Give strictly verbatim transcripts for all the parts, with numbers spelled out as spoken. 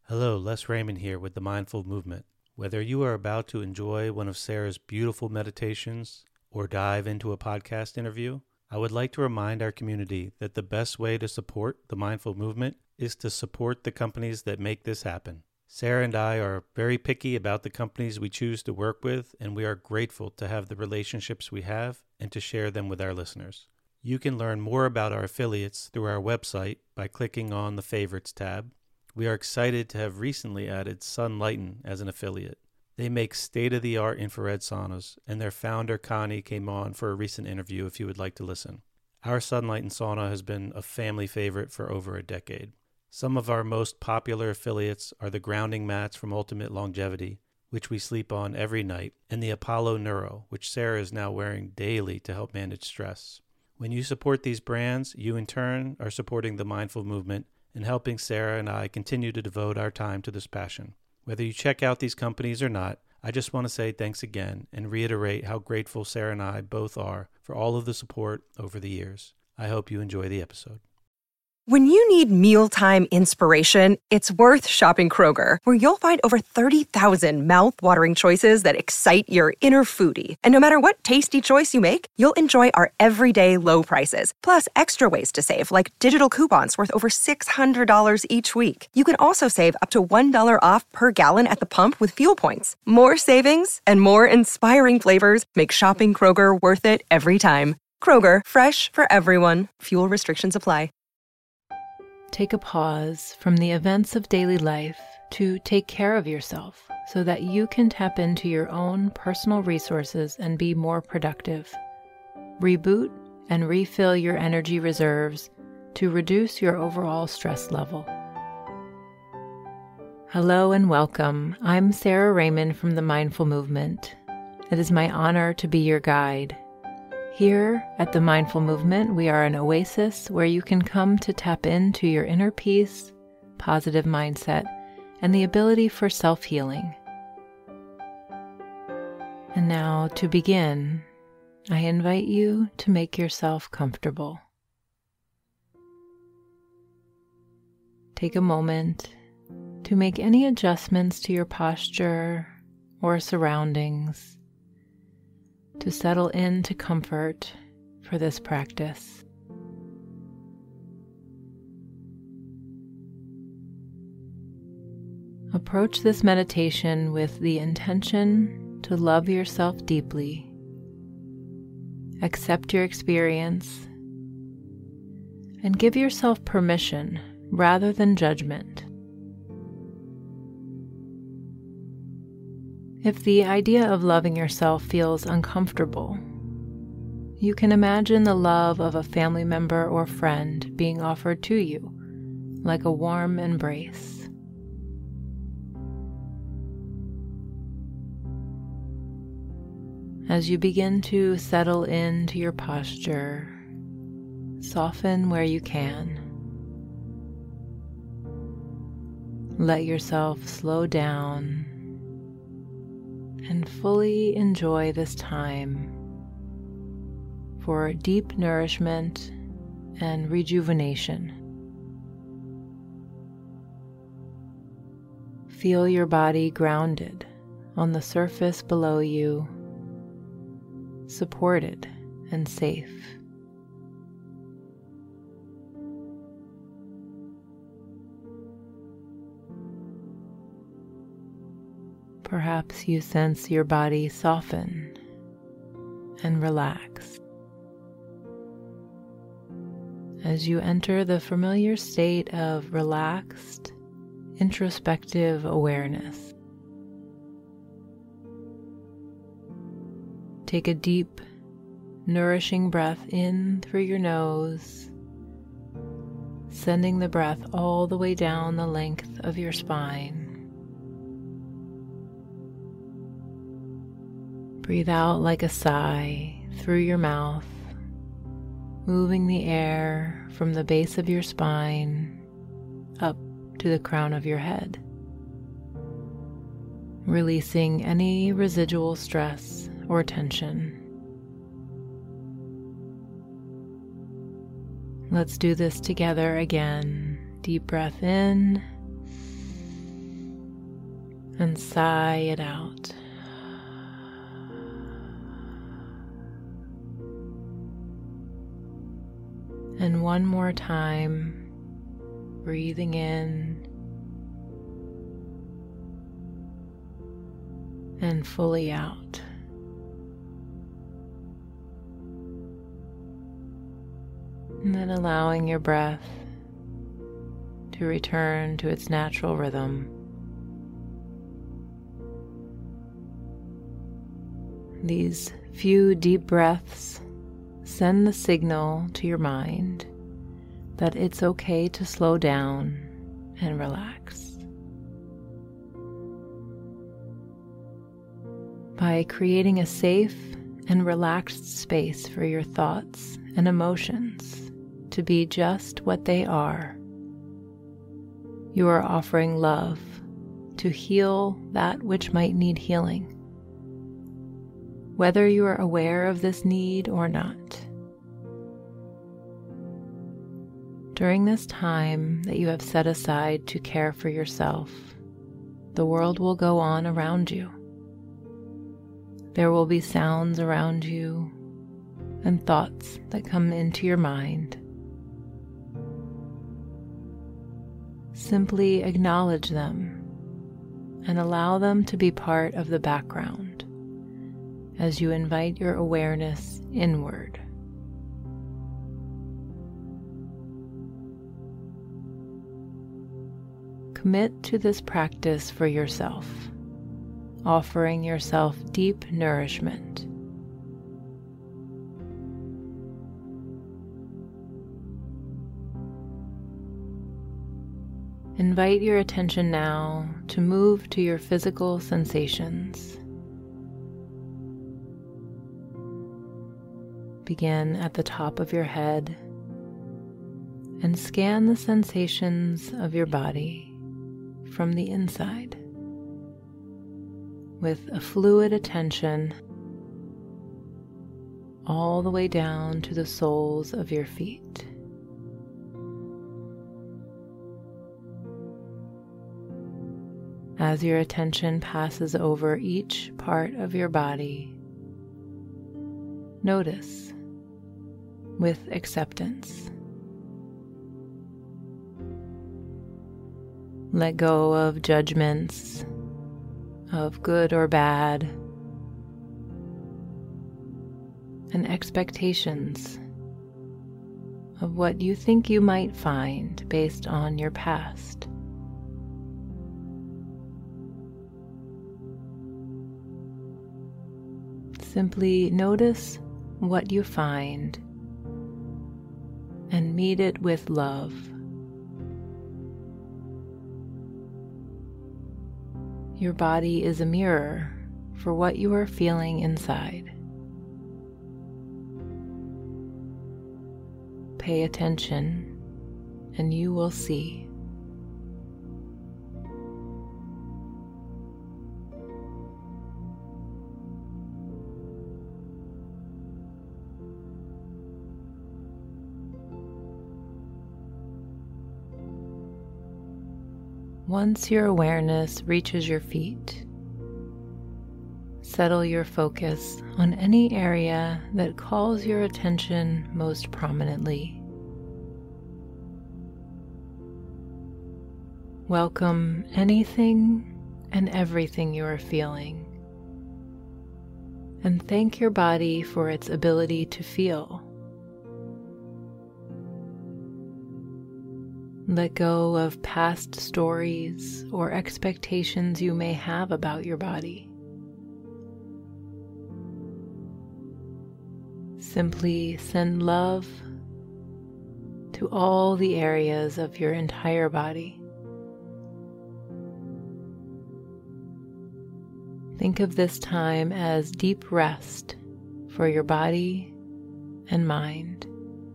Hello, Les Raymond here with the Mindful Movement. Whether you are about to enjoy one of Sarah's beautiful meditations or dive into a podcast interview, I would like to remind our community that the best way to support the Mindful Movement is to support the companies that make this happen. Sarah and I are very picky about the companies we choose to work with, and we are grateful to have the relationships we have and to share them with our listeners. You can learn more about our affiliates through our website by clicking on the Favorites tab. We are excited to have recently added Sunlighten as an affiliate. They make state-of-the-art infrared saunas, and their founder, Connie, came on for a recent interview if you would like to listen. Our Sunlighten sauna has been a family favorite for over a decade. Some of our most popular affiliates are the grounding mats from Ultimate Longevity, which we sleep on every night, and the Apollo Neuro, which Sarah is now wearing daily to help manage stress. When you support these brands, you in turn are supporting the Mindful Movement and helping Sarah and I continue to devote our time to this passion. Whether you check out these companies or not, I just want to say thanks again and reiterate how grateful Sarah and I both are for all of the support over the years. I hope you enjoy the episode. When you need mealtime inspiration, it's worth shopping Kroger, where you'll find over thirty thousand mouth-watering choices that excite your inner foodie. And no matter what tasty choice you make, you'll enjoy our everyday low prices, plus extra ways to save, like digital coupons worth over six hundred dollars each week. You can also save up to one dollar off per gallon at the pump with fuel points. More savings and more inspiring flavors make shopping Kroger worth it every time. Kroger, fresh for everyone. Fuel restrictions apply. Take a pause from the events of daily life to take care of yourself so that you can tap into your own personal resources and be more productive. Reboot and refill your energy reserves to reduce your overall stress level. Hello and welcome. I'm Sarah Raymond from the Mindful Movement. It is my honor to be your guide. Here at the Mindful Movement, we are an oasis where you can come to tap into your inner peace, positive mindset, and the ability for self-healing. And now, to begin, I invite you to make yourself comfortable. Take a moment to make any adjustments to your posture or surroundings to settle into comfort for this practice. Approach this meditation with the intention to love yourself deeply, accept your experience, and give yourself permission rather than judgment. If the idea of loving yourself feels uncomfortable, you can imagine the love of a family member or friend being offered to you, like a warm embrace. As you begin to settle into your posture, soften where you can. Let yourself slow down and fully enjoy this time for deep nourishment and rejuvenation. Feel your body grounded on the surface below you, supported and safe. Perhaps you sense your body soften and relax as you enter the familiar state of relaxed, introspective awareness. Take a deep, nourishing breath in through your nose, sending the breath all the way down the length of your spine. Breathe out like a sigh through your mouth, moving the air from the base of your spine up to the crown of your head, releasing any residual stress or tension. Let's do this together again. Deep breath in and sigh it out. And one more time, breathing in and fully out. And then allowing your breath to return to its natural rhythm. These few deep breaths send the signal to your mind that it's okay to slow down and relax. By creating a safe and relaxed space for your thoughts and emotions to be just what they are, you are offering love to heal that which might need healing, whether you are aware of this need or not. During this time that you have set aside to care for yourself, the world will go on around you. There will be sounds around you and thoughts that come into your mind. Simply acknowledge them and allow them to be part of the background as you invite your awareness inward. Commit to this practice for yourself, offering yourself deep nourishment. Invite your attention now to move to your physical sensations. Begin at the top of your head and scan the sensations of your body from the inside with a fluid attention all the way down to the soles of your feet. As your attention passes over each part of your body, notice with acceptance. Let go of judgments of good or bad and expectations of what you think you might find based on your past. Simply notice what you find and meet it with love. Your body is a mirror for what you are feeling inside. Pay attention and you will see. Once your awareness reaches your feet, settle your focus on any area that calls your attention most prominently. Welcome anything and everything you are feeling, and thank your body for its ability to feel. Let go of past stories or expectations you may have about your body. Simply send love to all the areas of your entire body. Think of this time as deep rest for your body and mind.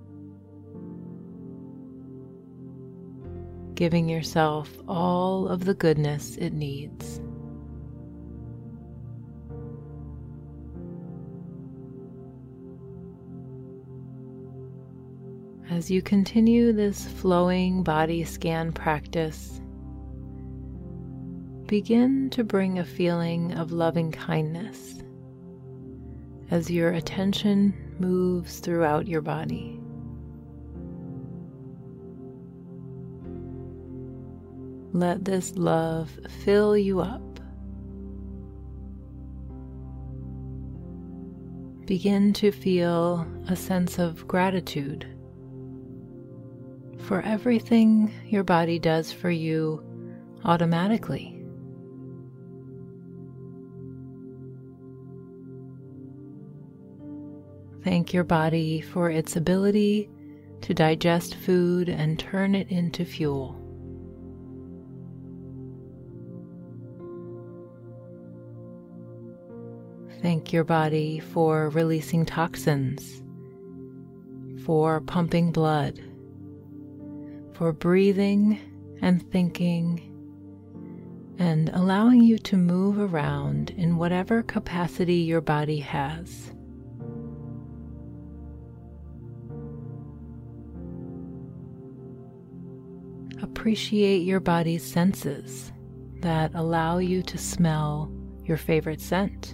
Giving yourself all of the goodness it needs. As you continue this flowing body scan practice, begin to bring a feeling of loving kindness as your attention moves throughout your body. Let this love fill you up. Begin to feel a sense of gratitude for everything your body does for you automatically. Thank your body for its ability to digest food and turn it into fuel. Thank your body for releasing toxins, for pumping blood, for breathing and thinking, and allowing you to move around in whatever capacity your body has. Appreciate your body's senses that allow you to smell your favorite scent.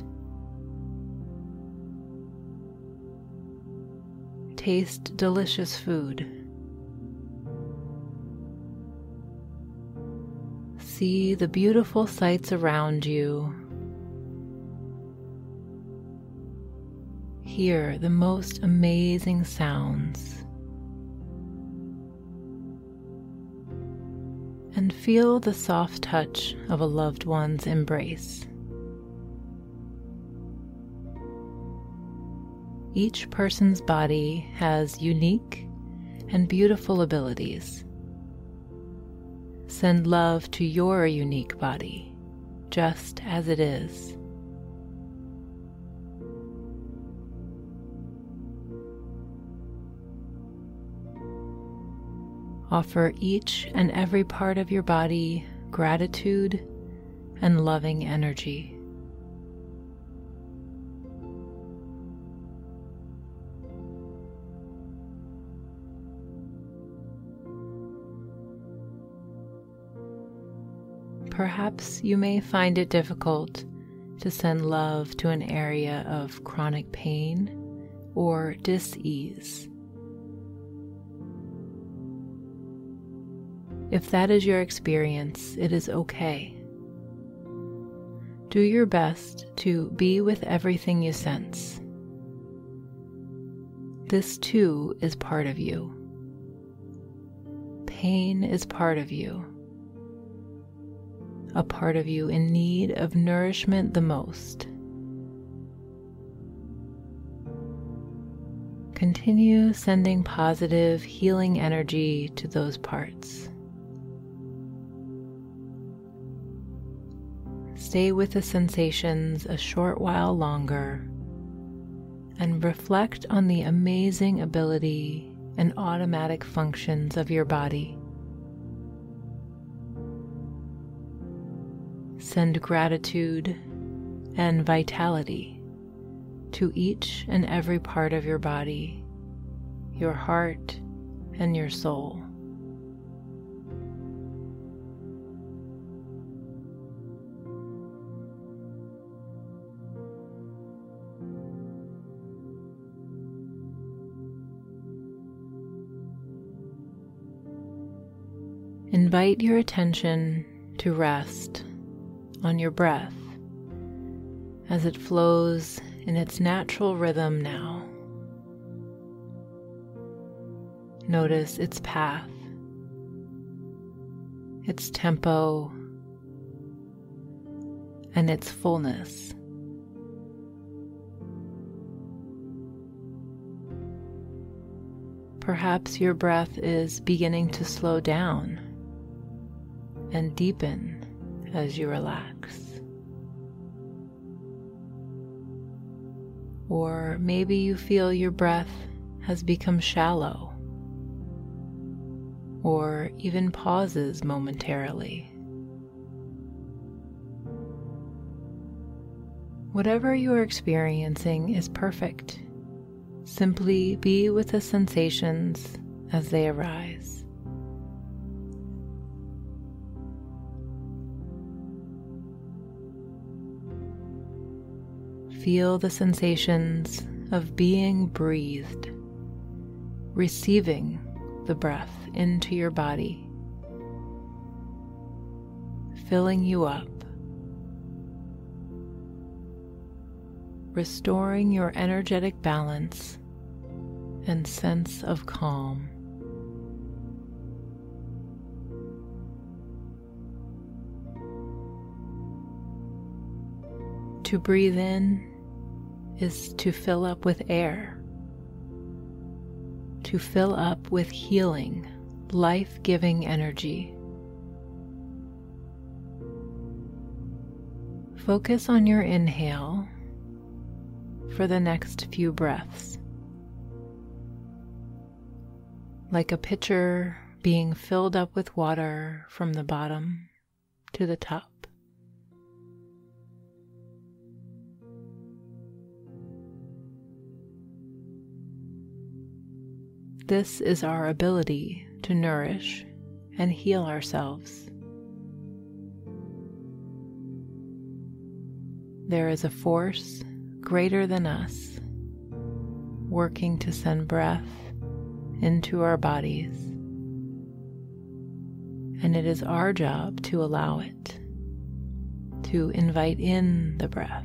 Taste delicious food. See the beautiful sights around you. Hear the most amazing sounds. And feel the soft touch of a loved one's embrace. Each person's body has unique and beautiful abilities. Send love to your unique body, just as it is. Offer each and every part of your body gratitude and loving energy. Perhaps you may find it difficult to send love to an area of chronic pain or dis-ease. If that is your experience, it is okay. Do your best to be with everything you sense. This too is part of you. Pain is part of you. A part of you in need of nourishment the most. Continue sending positive, healing energy to those parts. Stay with the sensations a short while longer and reflect on the amazing ability and automatic functions of your body. Send gratitude and vitality to each and every part of your body, your heart, and your soul. Invite your attention to rest on your breath as it flows in its natural rhythm now. Notice its path, its tempo, and its fullness. Perhaps your breath is beginning to slow down and deepen as you relax. Or maybe you feel your breath has become shallow, or even pauses momentarily. Whatever you are experiencing is perfect. Simply be with the sensations as they arise. Feel the sensations of being breathed, receiving the breath into your body, filling you up, restoring your energetic balance and sense of calm. To breathe in is to fill up with air, to fill up with healing, life-giving energy. Focus on your inhale for the next few breaths, like a pitcher being filled up with water from the bottom to the top. This is our ability to nourish and heal ourselves. There is a force greater than us working to send breath into our bodies, and it is our job to allow it, to invite in the breath.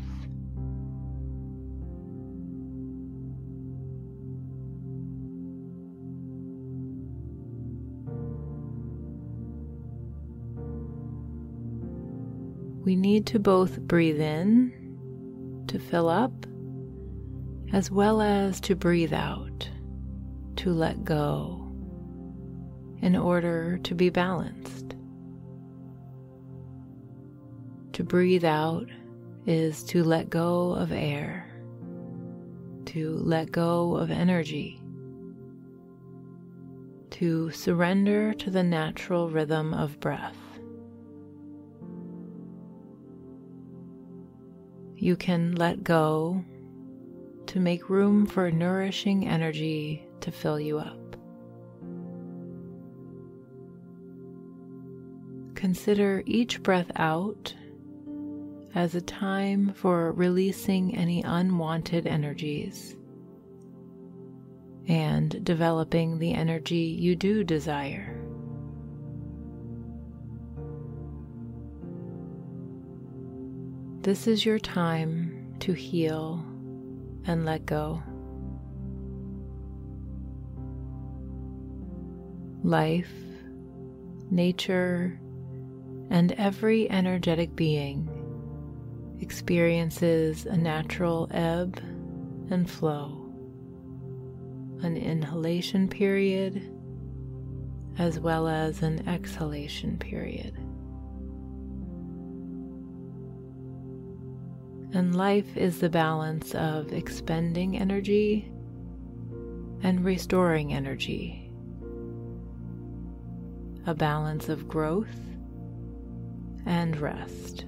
We need to both breathe in to fill up, as well as to breathe out, to let go, in order to be balanced. To breathe out is to let go of air, to let go of energy, to surrender to the natural rhythm of breath. You can let go to make room for nourishing energy to fill you up. Consider each breath out as a time for releasing any unwanted energies and developing the energy you do desire. This is your time to heal and let go. Life, nature, and every energetic being experiences a natural ebb and flow, an inhalation period as well as an exhalation period. And life is the balance of expending energy and restoring energy, a balance of growth and rest.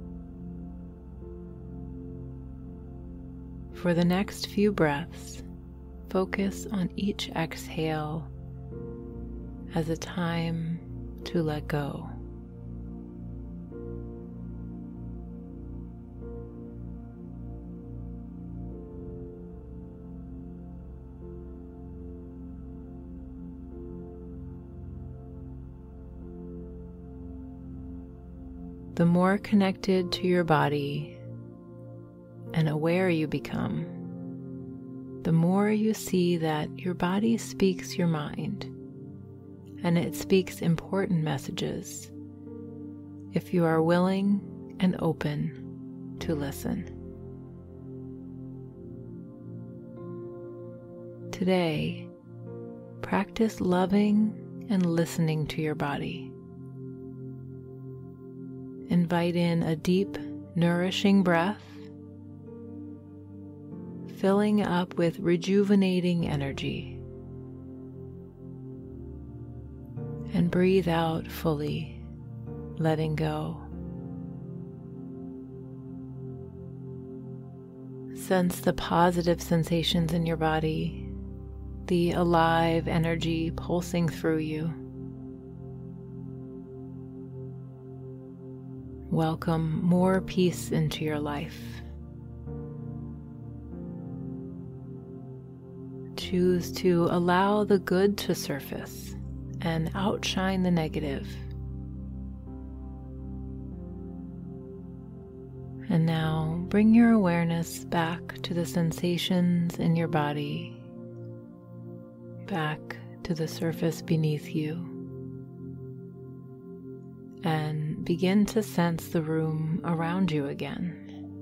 For the next few breaths, focus on each exhale as a time to let go. The more connected to your body and aware you become, the more you see that your body speaks your mind, and it speaks important messages if you are willing and open to listen. Today, practice loving and listening to your body. Invite in a deep, nourishing breath, filling up with rejuvenating energy. And breathe out fully, letting go. Sense the positive sensations in your body, the alive energy pulsing through you. Welcome more peace into your life. choose to allow the good to surface and outshine the negative. And now bring your awareness back to the sensations in your body, back to the surface beneath you, and begin to sense the room around you again.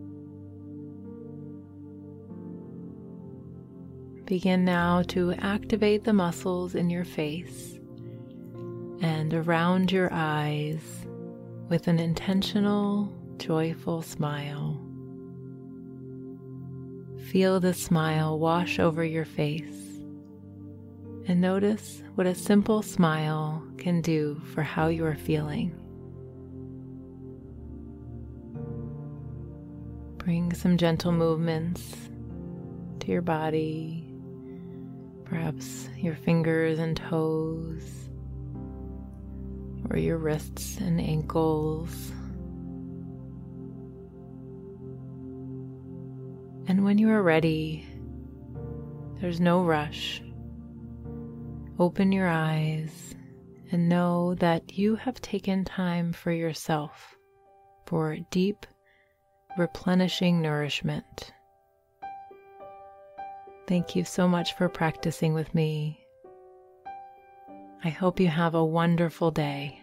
Begin now to activate the muscles in your face and around your eyes with an intentional, joyful smile. Feel the smile wash over your face and notice what a simple smile can do for how you are feeling. Bring some gentle movements to your body, perhaps your fingers and toes, or your wrists and ankles. And when you are ready, there's no rush. Open your eyes and know that you have taken time for yourself, for deep, replenishing nourishment. Thank you so much for practicing with me. I hope you have a wonderful day.